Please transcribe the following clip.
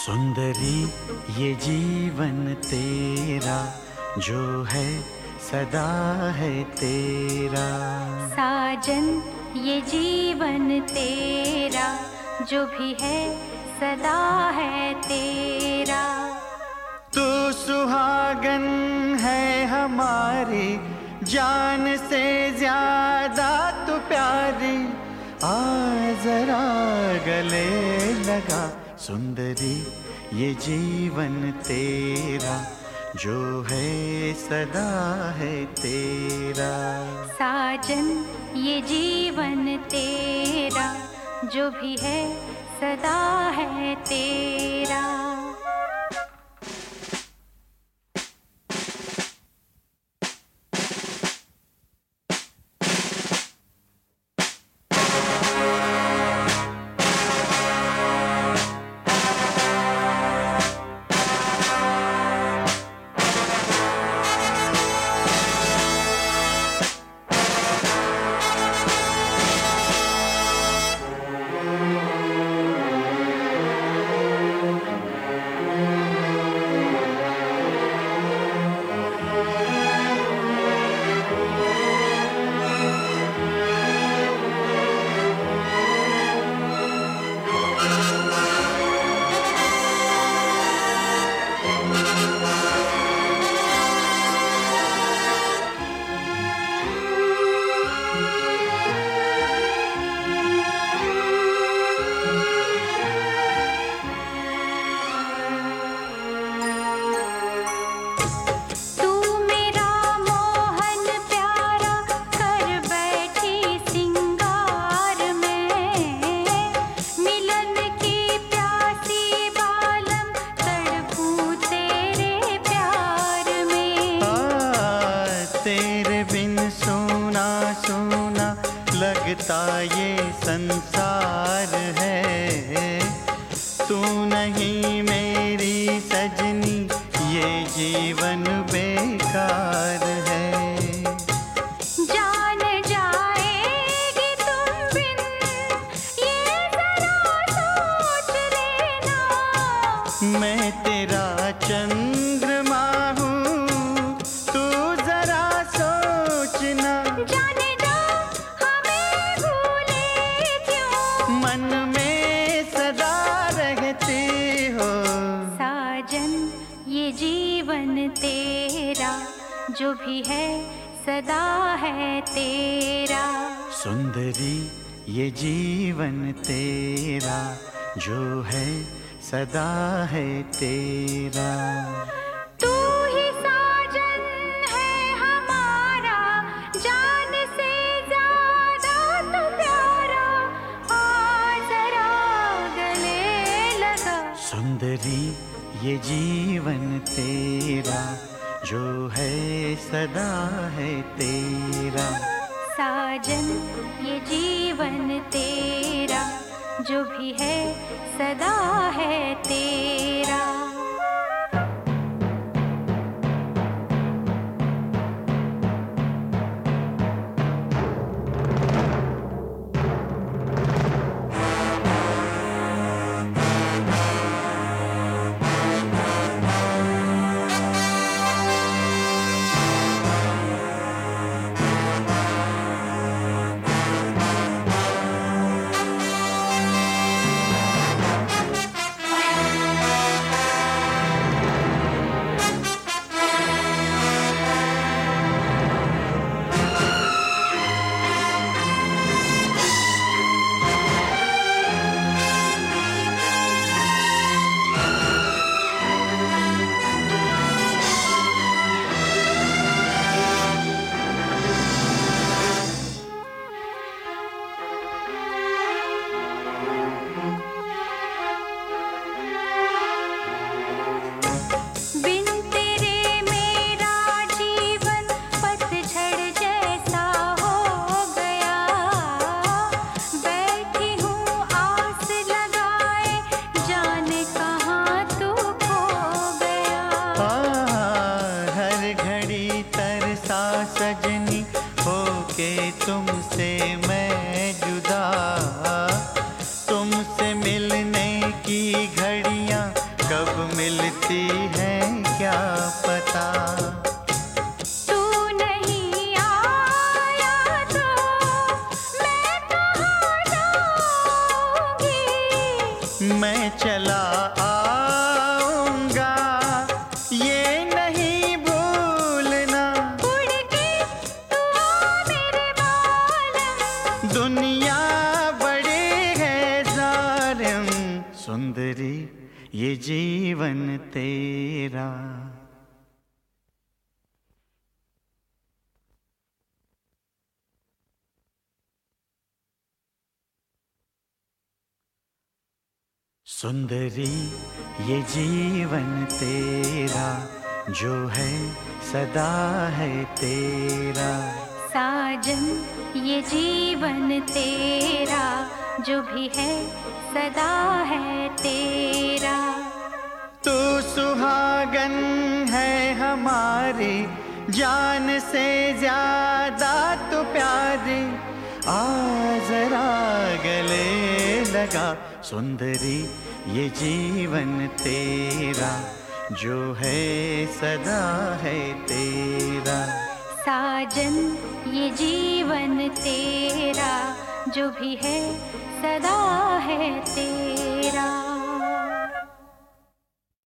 सुंदरी ये जीवन तेरा जो है सदा है तेरा। साजन ये जीवन तेरा जो भी है सदा है तेरा। तू सुहागन है हमारी जान से ज्यादा तू प्यारी, आ जरा गले लगा। सुंदरी ये जीवन तेरा जो है सदा है तेरा। साजन ये जीवन तेरा जो भी है सदा है तेरा। लगता ये संसार है, तू नहीं मेरी सजनी ये जीवन बेकार है। जान जाएगी तुम बिन ये जरा सोच लेना, मैं तेरा चंद्रमा हूँ तू जरा सोचना। जाने मन में सदा रहती हो। साजन ये जीवन तेरा जो भी है सदा है तेरा। सुंदरी ये जीवन तेरा जो है सदा है तेरा। तू ही साजन है हमारा जान से ज्यादा तू प्यारा, सुंदरी ये जीवन तेरा जो है सदा है तेरा। साजन ये जीवन तेरा जो भी है सदा है तेरा। कब मिलती है क्या पता। तू नहीं आया तो मैं कहाँ जाऊंगी। मैं चला आऊंगा ये नहीं भूलना। उड़ के तू आ मेरे बालम, दुनिया बड़ी है जालिम, सुंदरी ये जीवन तेरा। सुंदरी ये जीवन तेरा, जो है सदा है तेरा। साजन ये जीवन तेरा, जो भी है सदा है तेरा। तू सुहागन है हमारी, जान से ज्यादा तू प्यारी। आ जरा गले लगा, सुंदरी ये जीवन तेरा, जो है सदा है तेरा। साजन ये जीवन तेरा, जो भी है सदा है तेरा।